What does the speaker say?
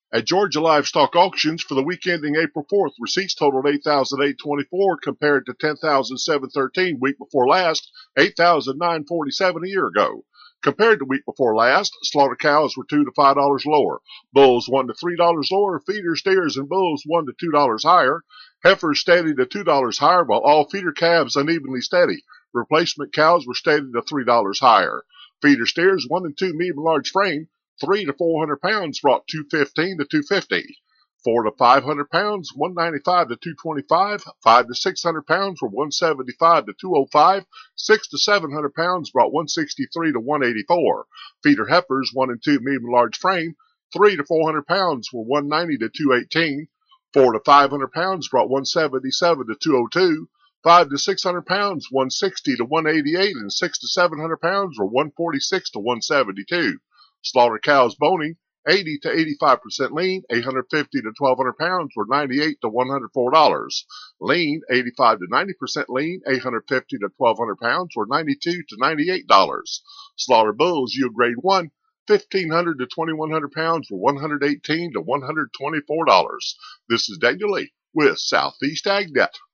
At Georgia Livestock Auctions for the week ending April 4th, receipts totaled $8,824 compared to $10,713 week before last, $8,947 a year ago. Compared to week before last, slaughter cows were $2 to $5 lower, bulls $1 to $3 lower, feeder steers and bulls $1 to $2 higher, heifers steady to $2 higher, while all feeder calves unevenly steady. Replacement cows were steady to $3 higher. Feeder steers 1 and 2 medium large frame 3 to 400 pounds brought 215 to 250. 4 to 500 pounds, 195 to 225. 5 to 600 pounds were 175 to 205. 6 to 700 pounds brought 163 to 184. Feeder heifers 1 and 2 medium large frame 3 to 400 pounds were 190 to 218. 4 to 500 pounds brought 177 to 202. 5 to 600 pounds, 160 to 188, and 6 to 700 pounds were 146 to 172. Slaughter cows boning 80 to 85% lean, 850 to 1,200 pounds were 98 to $104. Lean 85 to 90% lean, 850 to 1,200 pounds were 92 to $98. Slaughter bulls yield grade 1, 1,500 to 2,100 pounds were 118 to $124. This is Daniel Lee with Southeast AgNet.